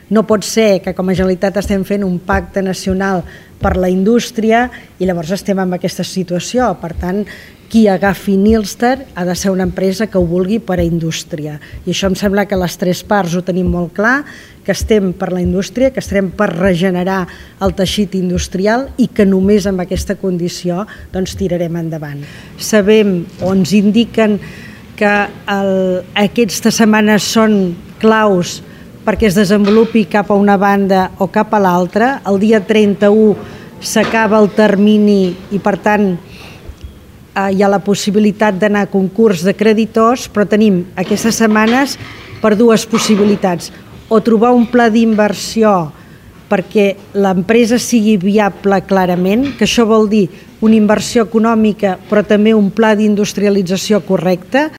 No pot ser que com a Generalitat estem fent un pacte nacional per la indústria i llavors estem en aquesta situació. Per tant, qui agafi Nilster ha de ser una empresa que ho vulgui per a indústria. I això em sembla que les tres parts ho tenim molt clar, que estem per la indústria, que estem per regenerar el teixit industrial i que només amb aquesta condició doncs, tirarem endavant. Sabem o ens indiquen que aquestes setmanes són claus perquè es desenvolupi cap a una banda o cap a l'altra. El dia 31 s'acaba el termini i, per tant, hi ha la possibilitat d'anar a concurs de creditors, però tenim aquestes setmanes per dues possibilitats. O trobar un pla d'inversió perquè l'empresa sigui viable clarament, que això vol dir una inversió econòmica, però també un pla d'industrialització correcte.